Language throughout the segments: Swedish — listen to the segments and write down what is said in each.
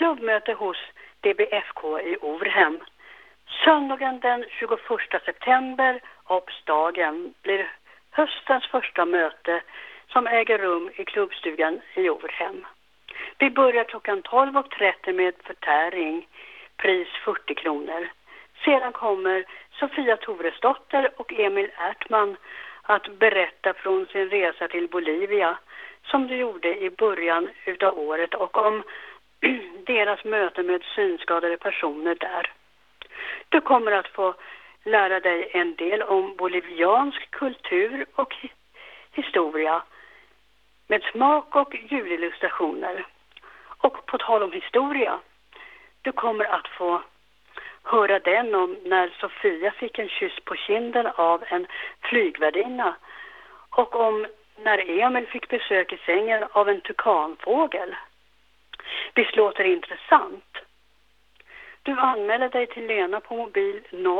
klubbmöte hos DBFK i Overhem. Söndagen den 21 september, Obsdagen, blir höstens första möte som äger rum i klubbstugan i Overhem. Vi börjar klockan 12.30 med förtäring, pris 40 kronor. Sedan kommer Sofia Toresdotter och Emil Ärtman att berätta från sin resa till Bolivia som de gjorde i början utav året och om deras möte med synskadade personer där. Du kommer att få lära dig en del om boliviansk kultur och historia med smak och ljudillustrationer. Och på tal om historia, du kommer att få höra den om när Sofia fick en kyss på kinden av en flygvärdinna och om när Emil fick besök i sängen av en tukanfågel. Visst låter det intressant? Du anmäler dig till Lena på mobil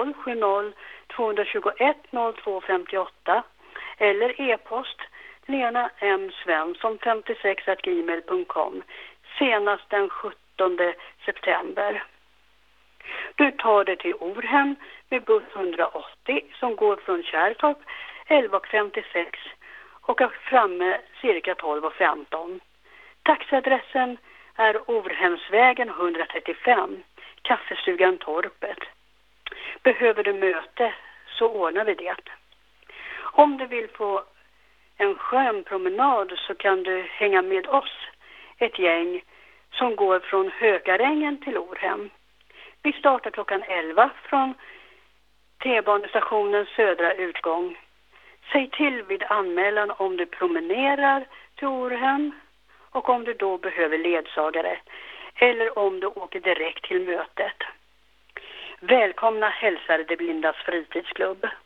070-221-0258 eller e-post Lena M. Svensson 56@gmail.com senast den 17 september. Du tar dig till Overhem med buss 180 som går från Kärrtorp 11.56 och är framme cirka 12.15. Taxiadressen är Overhemsvägen 135, Kaffestugan Torpet. Behöver du möte så ordnar vi det. Om du vill få en skön promenad så kan du hänga med oss, ett gäng som går från Hökarängen till Overhem. Vi startar klockan 11 från T-banestationens södra utgång. Säg till vid anmälan om du promenerar till Overhem och om du då behöver ledsagare eller om du åker direkt till mötet. Välkomna hälsar De blindas fritidsklubb.